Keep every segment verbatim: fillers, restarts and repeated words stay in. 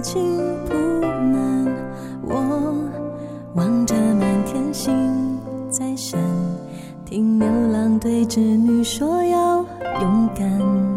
情铺满，我望着满天星在闪，听牛郎对织女说要勇敢，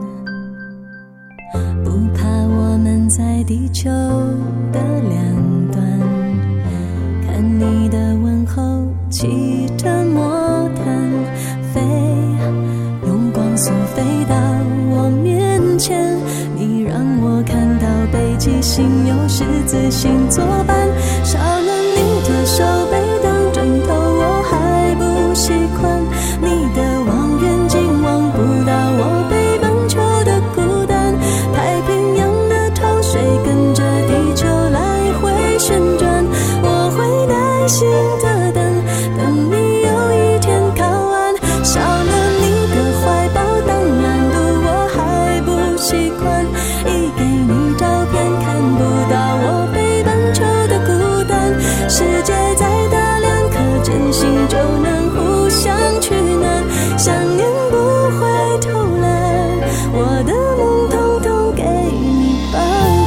不怕我们在地球的两端，看你的问候骑着魔毯飞，用光速飞到我面前，你让我看到北极星有十字星作伴，少了你的手背当枕头我还不习惯，你的望远镜望不到我北半球的孤单，太平洋的潮水跟着地球来回旋转，我会耐心的等，等你有一天靠岸，少了你的怀抱当难度我还不习惯，一给你照片看不到我北半球的孤单，世界再大两颗真心就能互相取暖，想念不会偷懒，我的梦统统给你保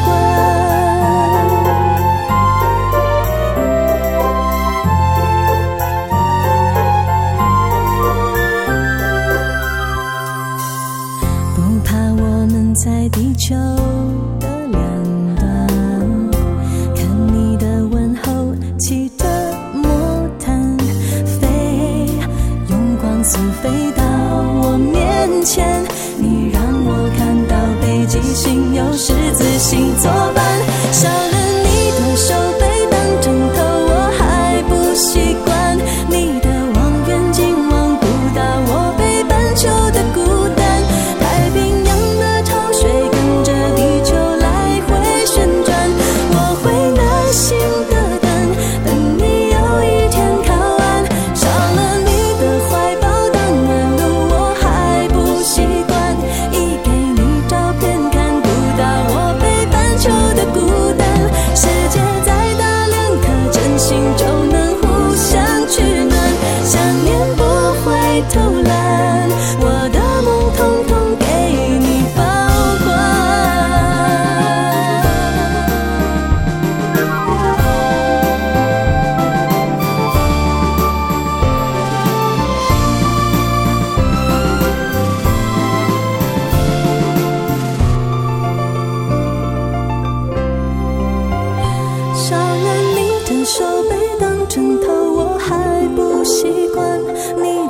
不怕我们在地球的两端，看你的问候骑着魔毯飞，用光速飞到我面前，你让我看到北极星有十字星作伴，少了你的手背当枕头我还不习惯，你的望远镜望不到我北半球的孤单，太平洋的潮水跟着地球来回旋转，我会耐心的等，等你有一天靠岸，少了你的怀抱当难度我还不习惯，一给你照片看不到我北半球的孤单，世界再大两颗真心就能互相取暖，想念不会偷懒，我的梦统统给你保少了你的手背当枕头我还不习惯，你